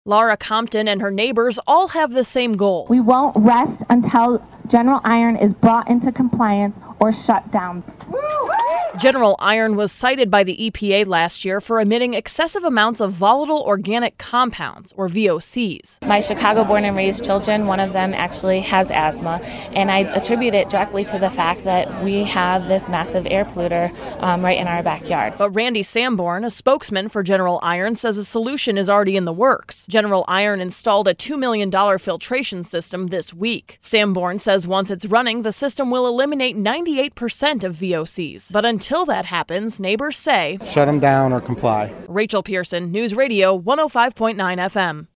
Laura Compton and her neighbors all have the same goal. We won't rest until General Iron is brought into compliance or shut down. General Iron was cited by the EPA last year for emitting excessive amounts of volatile organic compounds, or VOCs. My Chicago-born and raised children, one of them actually has asthma, and I attribute it directly to the fact that we have this massive air polluter right in our backyard. But Randy Sanborn, a spokesman for General Iron, says a solution is already in the works. General Iron installed a $2 million filtration system this week. Sanborn says once it's running, the system will eliminate 98% of VOCs. But until that happens, neighbors say, shut them down or comply. Rachel Pearson, News Radio 105.9 FM.